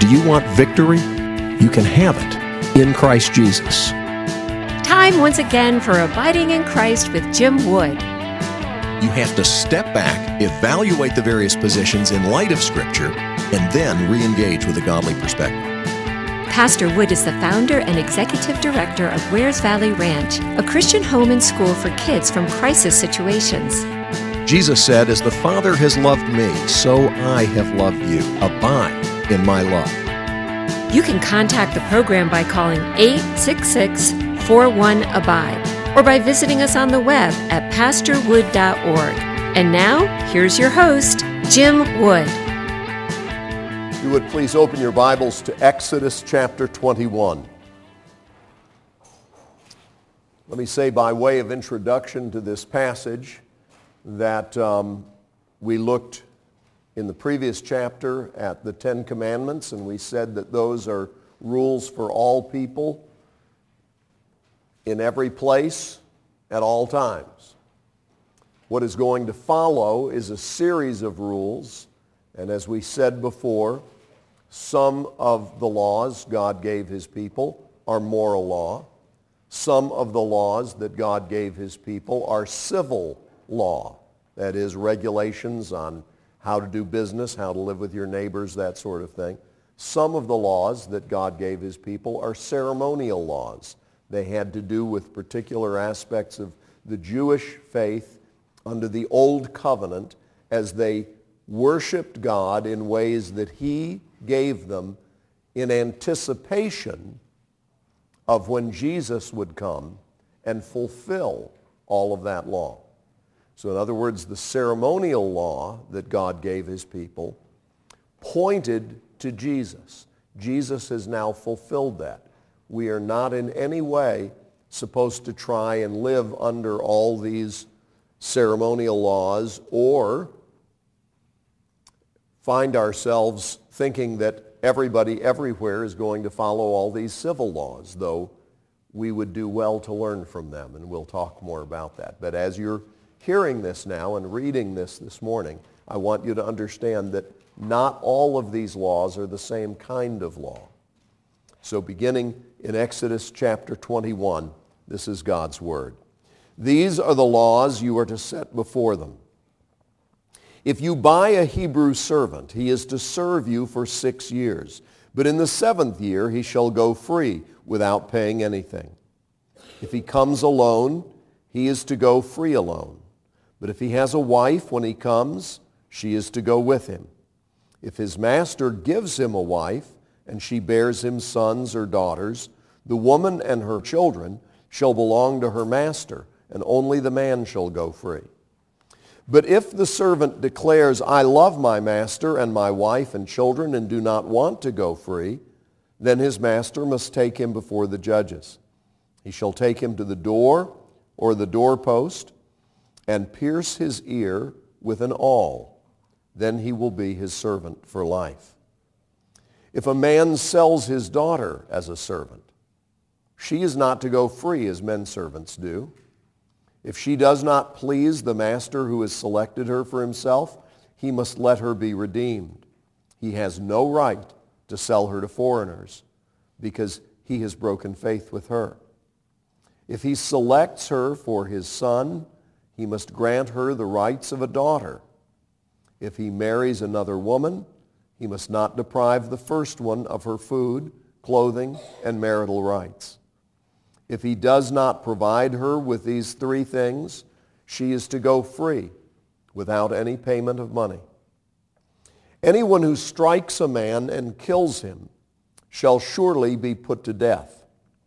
Do you want victory? You can have it in Christ Jesus. Time once again for Abiding in Christ with Jim Wood. You have to step back, evaluate the various positions in light of Scripture, and then re-engage with a godly perspective. Pastor Wood is the founder and executive director of Wares Valley Ranch, a Christian home and school for kids from crisis situations. Jesus said, "As the Father has loved me, so I have loved you. Abide in my love." You can contact the program by calling 866-41-ABIDE or by visiting us on the web at pastorwood.org. And now, here's your host, Jim Wood. If you would please open your Bibles to Exodus chapter 21. Let me say by way of introduction to this passage that we looked in the previous chapter at the Ten Commandments, and we said that those are rules for all people in every place at all times. What is going to follow is a series of rules, and as we said before, some of the laws God gave his people are moral law. Some of the laws that God gave his people are civil law, that is, regulations on how to do business, how to live with your neighbors, that sort of thing. Some of the laws that God gave his people are ceremonial laws. They had to do with particular aspects of the Jewish faith under the Old Covenant as they worshiped God in ways that he gave them in anticipation of when Jesus would come and fulfill all of that law. So in other words, the ceremonial law that God gave his people pointed to Jesus. Jesus has now fulfilled that. We are not in any way supposed to try and live under all these ceremonial laws or find ourselves thinking that everybody everywhere is going to follow all these civil laws, though we would do well to learn from them, and we'll talk more about that. But as you're hearing this now and reading this morning, I want you to understand that not all of these laws are the same kind of law. So beginning in Exodus chapter 21, this is God's word. These are the laws you are to set before them. If you buy a Hebrew servant, he is to serve you for 6 years. But in the 7th year he shall go free without paying anything. If he comes alone, he is to go free alone. But if he has a wife when he comes, she is to go with him. If his master gives him a wife, and she bears him sons or daughters, the woman and her children shall belong to her master, and only the man shall go free. But if the servant declares, "I love my master and my wife and children and do not want to go free," then his master must take him before the judges. He shall take him to the door or the doorpost and pierce his ear with an awl. Then he will be his servant for life. If a man sells his daughter as a servant, she is not to go free as men servants do. If she does not please the master who has selected her for himself, he must let her be redeemed. He has no right to sell her to foreigners because he has broken faith with her. If he selects her for his son, he must grant her the rights of a daughter. If he marries another woman, he must not deprive the first one of her food, clothing, and marital rights. If he does not provide her with these 3 things, she is to go free without any payment of money. Anyone who strikes a man and kills him shall surely be put to death.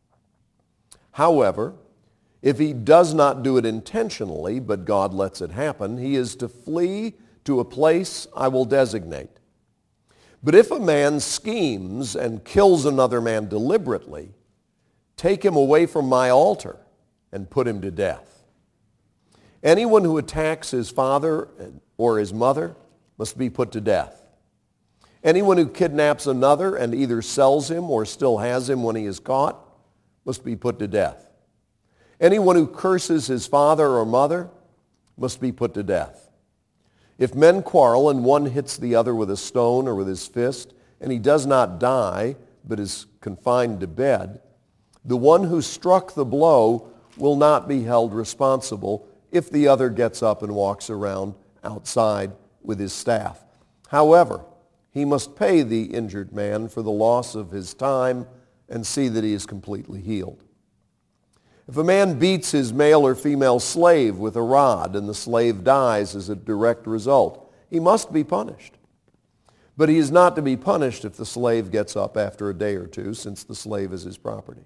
However, if he does not do it intentionally, but God lets it happen, he is to flee to a place I will designate. But if a man schemes and kills another man deliberately, take him away from my altar and put him to death. Anyone who attacks his father or his mother must be put to death. Anyone who kidnaps another and either sells him or still has him when he is caught must be put to death. Anyone who curses his father or mother must be put to death. If men quarrel and one hits the other with a stone or with his fist, and he does not die, but is confined to bed, the one who struck the blow will not be held responsible if the other gets up and walks around outside with his staff. However, he must pay the injured man for the loss of his time and see that he is completely healed. If a man beats his male or female slave with a rod and the slave dies as a direct result, he must be punished. But he is not to be punished if the slave gets up after a day or two, since the slave is his property.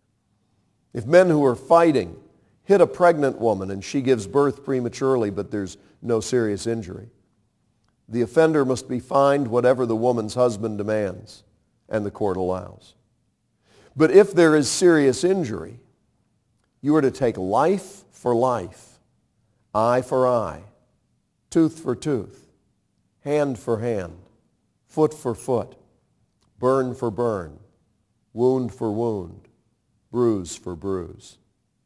If men who are fighting hit a pregnant woman and she gives birth prematurely but there's no serious injury, the offender must be fined whatever the woman's husband demands and the court allows. But if there is serious injury, you are to take life for life, eye for eye, tooth for tooth, hand for hand, foot for foot, burn for burn, wound for wound, bruise for bruise.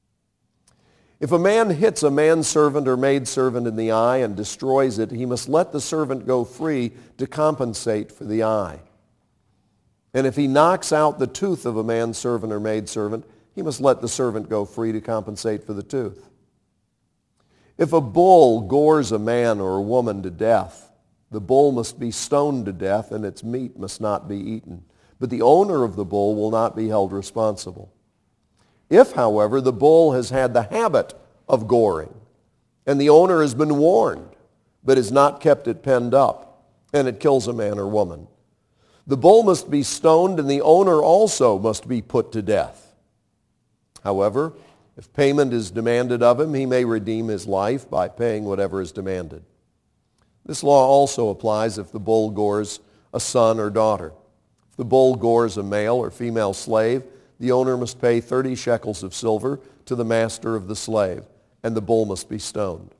If a man hits a manservant or maidservant in the eye and destroys it, he must let the servant go free to compensate for the eye. And if he knocks out the tooth of a manservant or maidservant, he must let the servant go free to compensate for the tooth. If a bull gores a man or a woman to death, the bull must be stoned to death and its meat must not be eaten. But the owner of the bull will not be held responsible. If, however, the bull has had the habit of goring and the owner has been warned but has not kept it penned up and it kills a man or woman, the bull must be stoned and the owner also must be put to death. However, if payment is demanded of him, he may redeem his life by paying whatever is demanded. This law also applies if the bull gores a son or daughter. If the bull gores a male or female slave, the owner must pay 30 shekels of silver to the master of the slave, and the bull must be stoned.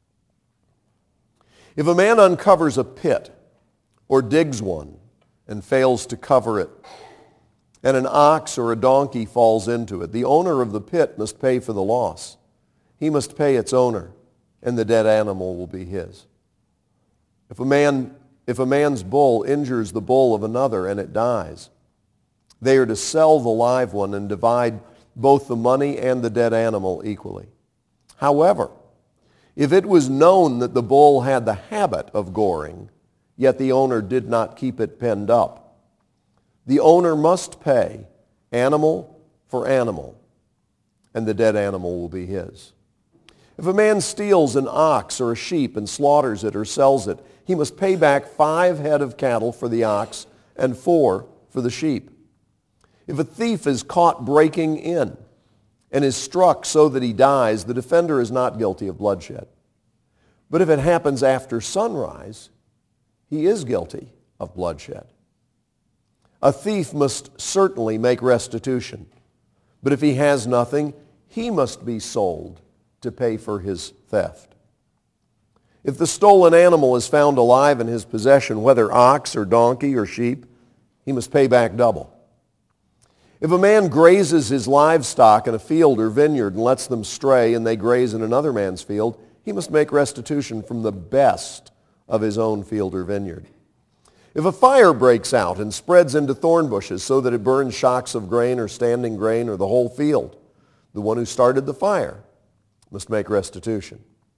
If a man uncovers a pit or digs one and fails to cover it, and an ox or a donkey falls into it, the owner of the pit must pay for the loss. He must pay its owner, and the dead animal will be his. If a man's bull injures the bull of another and it dies, they are to sell the live one and divide both the money and the dead animal equally. However, if it was known that the bull had the habit of goring, yet the owner did not keep it penned up, the owner must pay animal for animal, and the dead animal will be his. If a man steals an ox or a sheep and slaughters it or sells it, he must pay back 5 head of cattle for the ox and 4 for the sheep. If a thief is caught breaking in and is struck so that he dies, the defender is not guilty of bloodshed. But if it happens after sunrise, he is guilty of bloodshed. A thief must certainly make restitution, but if he has nothing, he must be sold to pay for his theft. If the stolen animal is found alive in his possession, whether ox or donkey or sheep, he must pay back double. If a man grazes his livestock in a field or vineyard and lets them stray and they graze in another man's field, he must make restitution from the best of his own field or vineyard. If a fire breaks out and spreads into thorn bushes so that it burns shocks of grain or standing grain or the whole field, the one who started the fire must make restitution.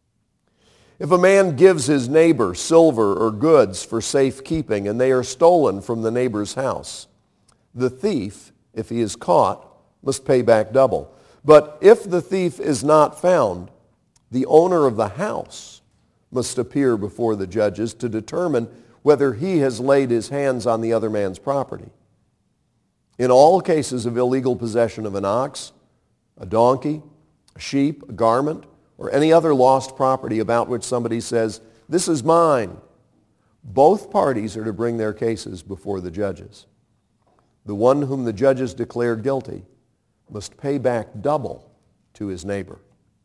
If a man gives his neighbor silver or goods for safekeeping and they are stolen from the neighbor's house, the thief, if he is caught, must pay back double. But if the thief is not found, the owner of the house must appear before the judges to determine whether he has laid his hands on the other man's property. In all cases of illegal possession of an ox, a donkey, a sheep, a garment, or any other lost property about which somebody says, "This is mine," both parties are to bring their cases before the judges. The one whom the judges declare guilty must pay back double to his neighbor.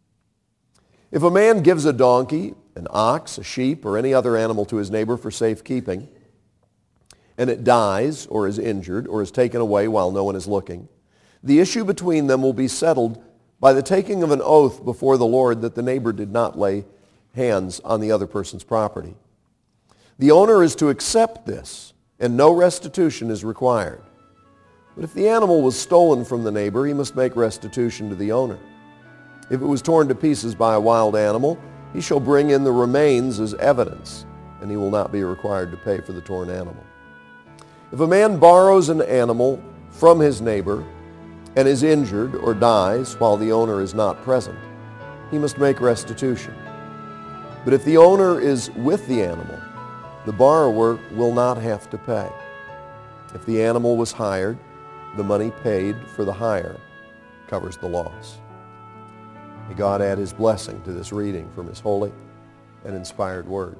If a man gives a donkey, an ox, a sheep, or any other animal to his neighbor for safekeeping, and it dies or is injured or is taken away while no one is looking, the issue between them will be settled by the taking of an oath before the Lord that the neighbor did not lay hands on the other person's property. The owner is to accept this and no restitution is required. But if the animal was stolen from the neighbor, he must make restitution to the owner. If it was torn to pieces by a wild animal, he shall bring in the remains as evidence, and he will not be required to pay for the torn animal. If a man borrows an animal from his neighbor and is injured or dies while the owner is not present, he must make restitution. But if the owner is with the animal, the borrower will not have to pay. If the animal was hired, the money paid for the hire covers the loss. May God add his blessing to this reading from his holy and inspired word.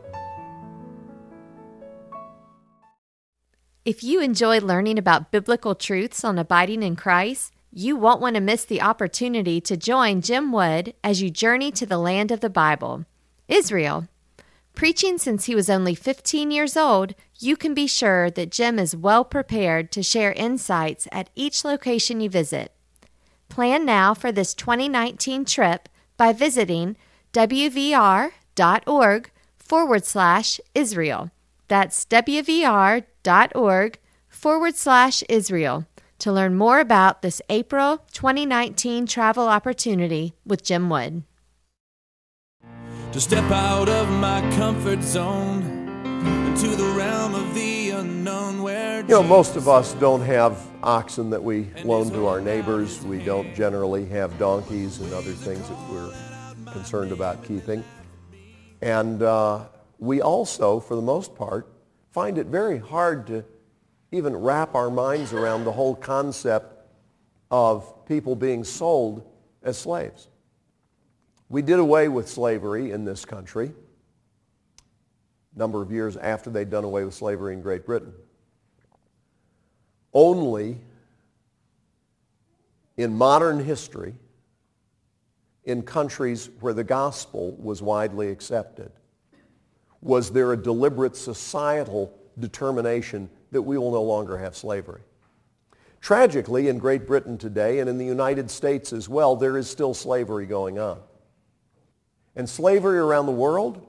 If you enjoy learning about biblical truths on abiding in Christ, you won't want to miss the opportunity to join Jim Wood as you journey to the land of the Bible, Israel. Preaching since he was only 15 years old, you can be sure that Jim is well prepared to share insights at each location you visit. Plan now for this 2019 trip by visiting wvr.org/Israel. That's wvr.org/Israel to learn more about this April 2019 travel opportunity with Jim Wood. To step out of my comfort zone into the realm of the unknown where most of us don't have oxen that we loan to our neighbors. We don't generally have donkeys and other things that we're concerned about keeping. And we also, for the most part, find it very hard to even wrap our minds around the whole concept of people being sold as slaves. We did away with slavery in this country a number of years after they'd done away with slavery in Great Britain. Only in modern history, in countries where the gospel was widely accepted, was there a deliberate societal determination that we will no longer have slavery. Tragically, in Great Britain today and in the United States as well, there is still slavery going on. And slavery around the world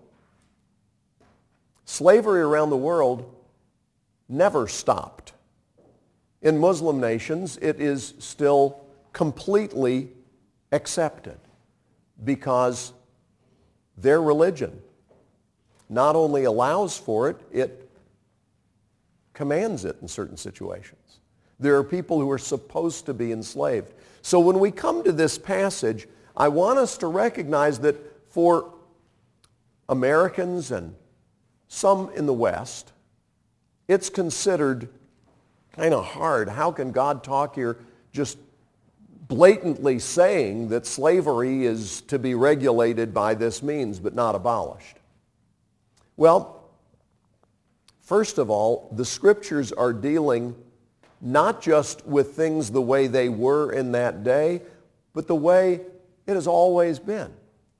never stopped. In Muslim nations, it is still completely accepted because their religion not only allows for it, it commands it in certain situations. There are people who are supposed to be enslaved. So when we come to this passage, I want us to recognize that for Americans and some in the West, it's considered kind of hard. How can God talk here just blatantly saying that slavery is to be regulated by this means but not abolished? Well, first of all, the scriptures are dealing not just with things the way they were in that day, but the way it has always been.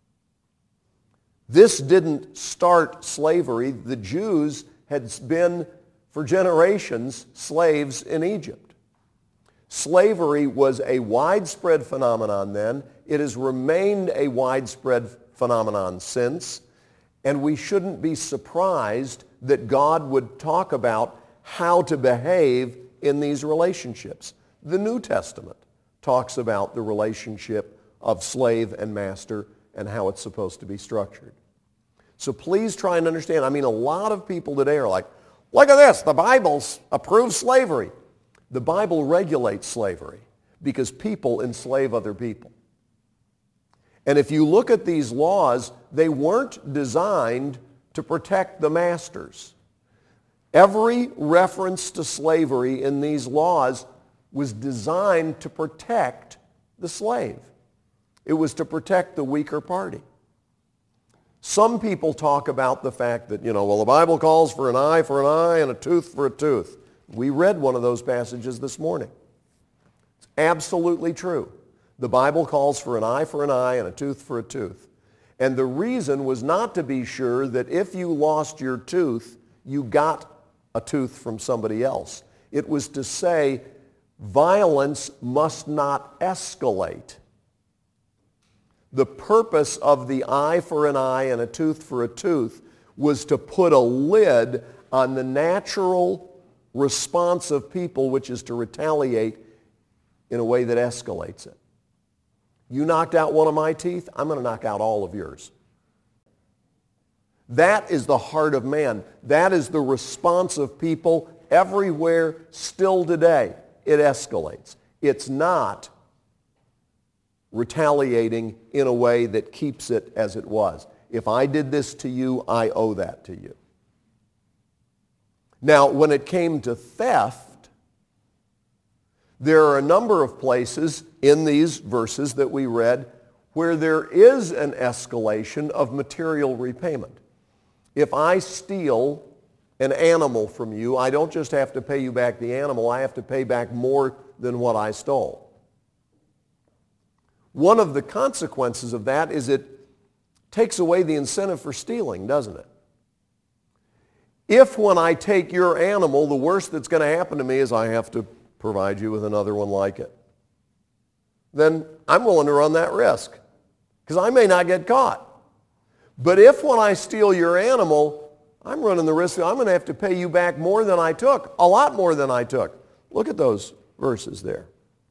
This didn't start slavery. The Jews had been for generations slaves in Egypt. Slavery was a widespread phenomenon then. It has remained a widespread phenomenon since, and we shouldn't be surprised that God would talk about how to behave in these relationships. The New Testament talks about the relationship of slave and master and how it's supposed to be structured. So please try and understand. A lot of people today are like, look at this, the Bible approves slavery. The Bible regulates slavery because people enslave other people. And if you look at these laws, they weren't designed to protect the masters. Every reference to slavery in these laws was designed to protect the slave. It was to protect the weaker party. Some people talk about the fact that, the Bible calls for an eye and a tooth for a tooth. We read one of those passages this morning. It's absolutely true. The Bible calls for an eye and a tooth for a tooth. And the reason was not to be sure that if you lost your tooth, you got a tooth from somebody else. It was to say violence must not escalate. The purpose of the eye for an eye and a tooth for a tooth was to put a lid on the natural response of people, which is to retaliate in a way that escalates it. You knocked out one of my teeth, I'm going to knock out all of yours. That is the heart of man. That is the response of people everywhere still today. It escalates. It's not retaliating in a way that keeps it as it was. If I did this to you, I owe that to you. Now, when it came to theft, there are a number of places in these verses that we read where there is an escalation of material repayment. If I steal an animal from you, I don't just have to pay you back the animal, I have to pay back more than what I stole. One of the consequences of that is it takes away the incentive for stealing, doesn't it? If when I take your animal, the worst that's going to happen to me is I have to provide you with another one like it, then I'm willing to run that risk because I may not get caught. But if when I steal your animal, I'm running the risk that I'm going to have to pay you back more than I took, a lot more than I took. Look at those verses there.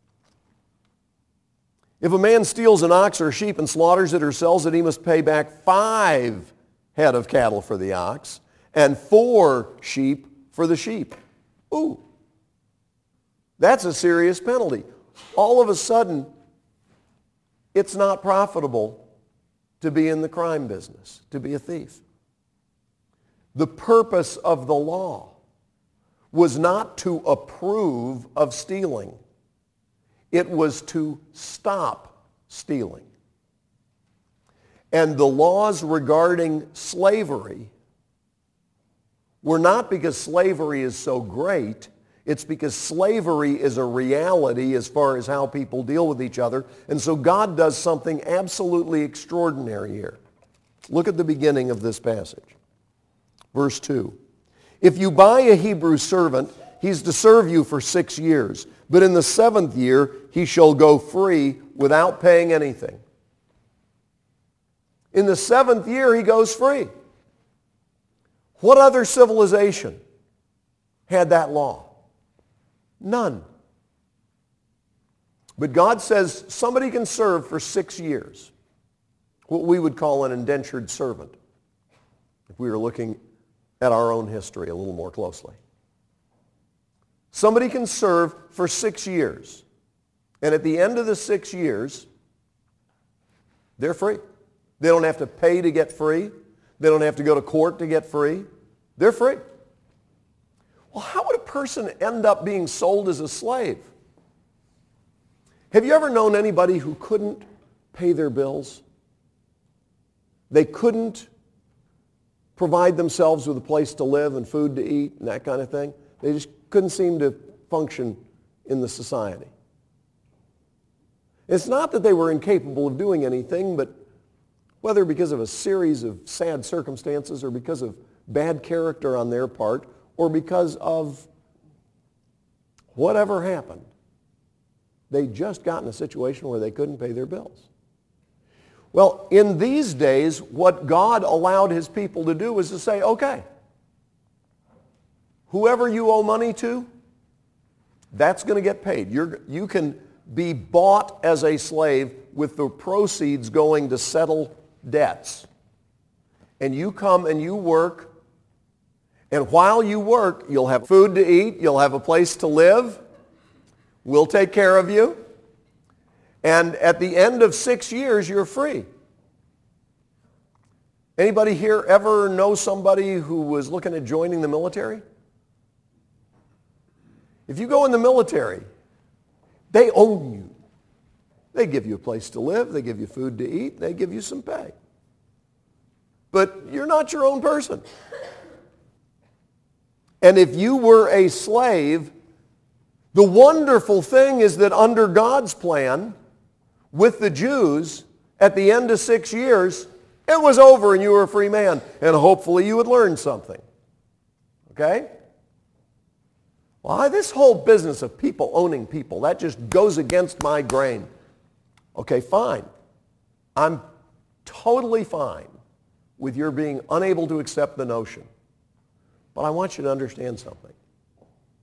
If a man steals an ox or a sheep and slaughters it or sells it, he must pay back 5 head of cattle for the ox and 4 sheep for the sheep. Ooh, that's a serious penalty. All of a sudden, it's not profitable to be in the crime business, to be a thief. The purpose of the law was not to approve of stealing. It was to stop stealing. And the laws regarding slavery were not because slavery is so great, it's because slavery is a reality as far as how people deal with each other. And so God does something absolutely extraordinary here. Look at the beginning of this passage. Verse 2. If you buy a Hebrew servant, he's to serve you for 6 years. But in the 7th year, he shall go free without paying anything. In the 7th year, he goes free. What other civilization had that law? None. But God says somebody can serve for 6 years, what we would call an indentured servant, if we were looking at our own history a little more closely. Somebody can serve for 6 years, and at the end of the 6 years, they're free. They don't have to pay to get free. They don't have to go to court to get free. They're free. Well, how would a person end up being sold as a slave? Have you ever known anybody who couldn't pay their bills? They couldn't provide themselves with a place to live and food to eat and that kind of thing. They just couldn't seem to function in the society. It's not that they were incapable of doing anything, but whether because of a series of sad circumstances or because of bad character on their part or because of whatever happened, they just got in a situation where they couldn't pay their bills. Well, in these days, what God allowed his people to do was to say, okay, whoever you owe money to, that's going to get paid. You can be bought as a slave with the proceeds going to settle debts. And you come and you work, and while you work, you'll have food to eat, you'll have a place to live, we'll take care of you, and at the end of 6 years, you're free. Anybody here ever know somebody who was looking at joining the military? If you go in the military, they own you. They give you a place to live, they give you food to eat, they give you some pay. But you're not your own person. And if you were a slave, the wonderful thing is that under God's plan, with the Jews, at the end of 6 years, it was over and you were a free man. And hopefully you would learn something. Okay? Well, this whole business of people owning people, that just goes against my grain. Okay, fine. I'm totally fine with your being unable to accept the notion. But I want you to understand something.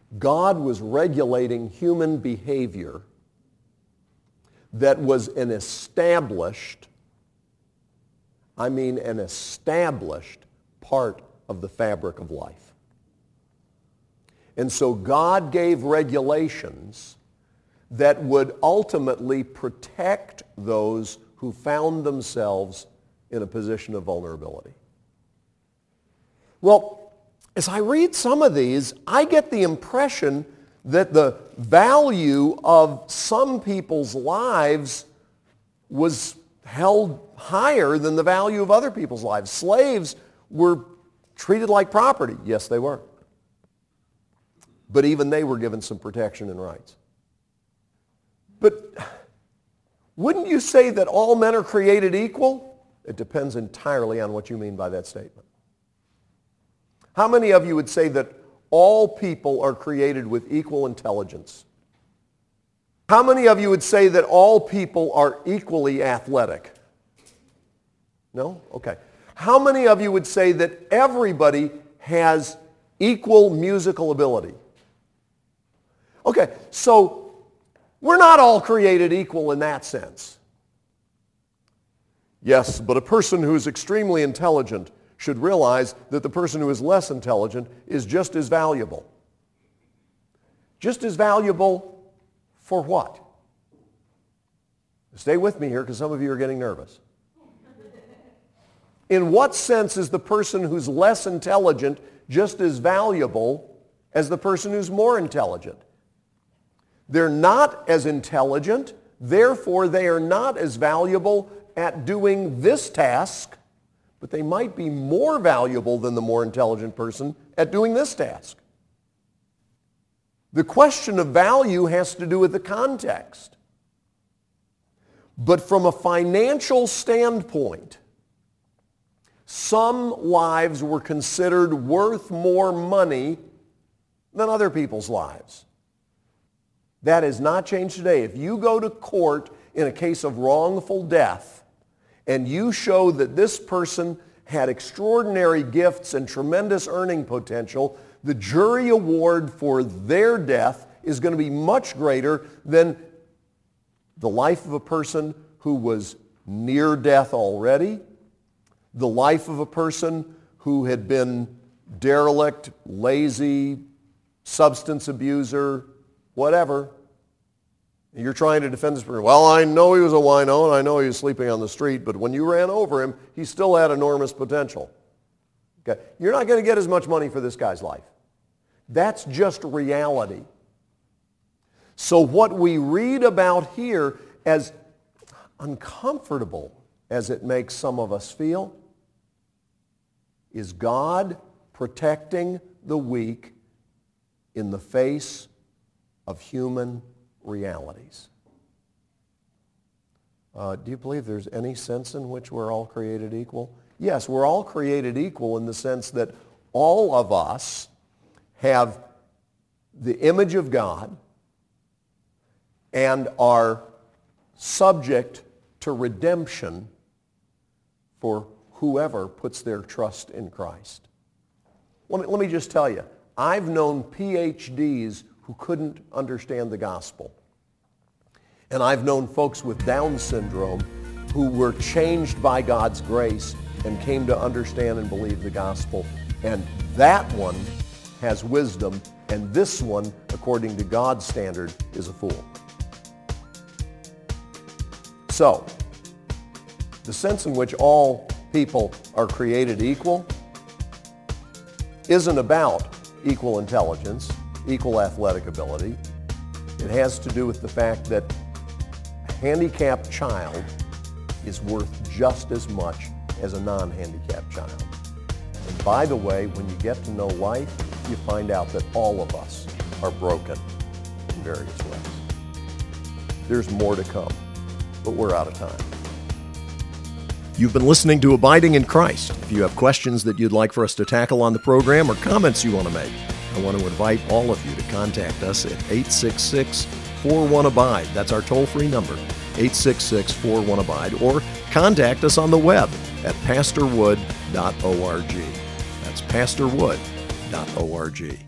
God was regulating human behavior that was an established part of the fabric of life. And so God gave regulations that would ultimately protect those who found themselves in a position of vulnerability. Well, as I read some of these, I get the impression that the value of some people's lives was held higher than the value of other people's lives. Slaves were treated like property. Yes, they were. But even they were given some protection and rights. But wouldn't you say that all men are created equal? It depends entirely on what you mean by that statement. How many of you would say that all people are created with equal intelligence? How many of you would say that all people are equally athletic? No? Okay. How many of you would say that everybody has equal musical ability? Okay, so we're not all created equal in that sense. Yes, but a person who is extremely intelligent should realize that the person who is less intelligent is just as valuable. Just as valuable for what? Stay with me here because some of you are getting nervous. In what sense is the person who's less intelligent just as valuable as the person who's more intelligent? They're not as intelligent, therefore they are not as valuable at doing this task, but they might be more valuable than the more intelligent person at doing this task. The question of value has to do with the context. But from a financial standpoint, some lives were considered worth more money than other people's lives. That has not changed today. If you go to court in a case of wrongful death and you show that this person had extraordinary gifts and tremendous earning potential, the jury award for their death is going to be much greater than the life of a person who was near death already, the life of a person who had been derelict, lazy, substance abuser, whatever. You're trying to defend this person. Well, I know he was a wino and I know he was sleeping on the street, but when you ran over him, he still had enormous potential. Okay? You're not going to get as much money for this guy's life. That's just reality. So what we read about here, as uncomfortable as it makes some of us feel, is God protecting the weak in the face of human realities. Do you believe there's any sense in which we're all created equal? Yes, we're all created equal in the sense that all of us have the image of God and are subject to redemption for whoever puts their trust in Christ. Let me just tell you, I've known PhDs who couldn't understand the gospel. And I've known folks with Down syndrome who were changed by God's grace and came to understand and believe the gospel. And that one has wisdom, and this one, according to God's standard, is a fool. So, the sense in which all people are created equal isn't about equal intelligence, equal athletic ability. It has to do with the fact that a handicapped child is worth just as much as a non-handicapped child. And by the way, when you get to know life, you find out that all of us are broken in various ways. There's more to come, but we're out of time. You've been listening to Abiding in Christ. If you have questions that you'd like for us to tackle on the program or comments you want to make, I want to invite all of you to contact us at 866-41-ABIDE. That's our toll-free number, 866-41-ABIDE, or contact us on the web at pastorwood.org. That's pastorwood.org.